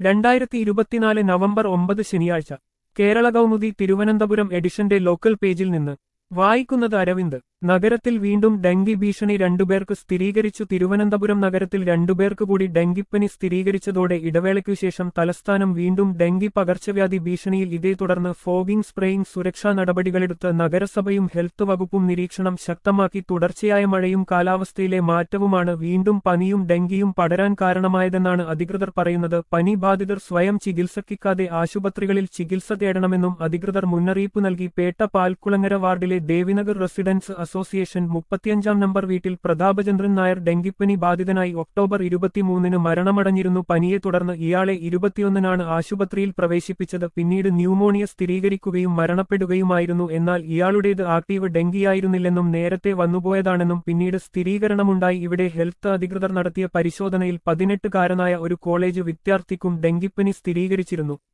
2024 November 9 ശനിയാഴ്ച കേരള കൗമുദി തിരുവനന്തപുരം എഡിഷന്റെ local പേജിൽ നിന്ന് വായിക്കുന്നത് അരവിന്ദ്. നഗരത്തിൽ വീണ്ടും ഡെങ്കി ഭീഷണി, രണ്ടുപേർക്ക് സ്ഥിരീകരിച്ചു. തിരുവനന്തപുരം നഗരത്തിൽ രണ്ടുപേർക്ക് കൂടി ഡെങ്കിപ്പനി സ്ഥിരീകരിച്ചതോടെ ഇടവേളയ്ക്കുശേഷം തലസ്ഥാനം വീണ്ടും ഡെങ്കി പകർച്ചവ്യാധി ഭീഷണിയിൽ. ഇതേ തുടർന്ന് ഫോഗിംഗ് സ്പ്രേയിംഗ് സുരക്ഷാ നടപടികളെടുത്ത് നഗരസഭയും ഹെൽത്ത് വകുപ്പും നിരീക്ഷണം ശക്തമാക്കി. തുടർച്ചയായ മഴയും കാലാവസ്ഥയിലെ മാറ്റവുമാണ് വീണ്ടും പനിയും ഡെങ്കിയും പടരാൻ കാരണമായതെന്നാണ് അധികൃതർ പറയുന്നത്. പനി ബാധിതർ സ്വയം ചികിത്സിക്കാതെ ആശുപത്രികളിൽ ചികിത്സ തേടണമെന്നും അധികൃതർ മുന്നറിയിപ്പ് നൽകി. പേട്ട പാൽക്കുളങ്ങര വാർഡിലെ ദേവിനഗർ റെസിഡൻസ് അസോസിയേഷൻ 35 നമ്പർ വീട്ടിൽ പ്രതാപചന്ദ്രൻ നായർ ഡെങ്കിപ്പനി ബാധിതനായി ഒക്ടോബർ 23 മരണമടഞ്ഞിരുന്നു. പനിയെ തുടർന്ന് ഇയാളെ 21 ആശുപത്രിയിൽ പ്രവേശിപ്പിച്ചത്. പിന്നീട് ന്യൂമോണിയ സ്ഥിരീകരിക്കുകയും മരണപ്പെടുകയുമായിരുന്നു. എന്നാൽ ഇയാളുടേത് ആക്ടീവ് ഡെങ്കിയായിരുന്നില്ലെന്നും നേരത്തെ വന്നുപോയതാണെന്നും പിന്നീട് സ്ഥിരീകരണമുണ്ടായി. ഇവിടെ ഹെൽത്ത് അധികൃതർ നടത്തിയ പരിശോധനയിൽ 18-കാരനായ ഒരു കോളേജ് വിദ്യാർത്ഥിക്കും ഡെങ്കിപ്പനി സ്ഥിരീകരിച്ചിരുന്നു.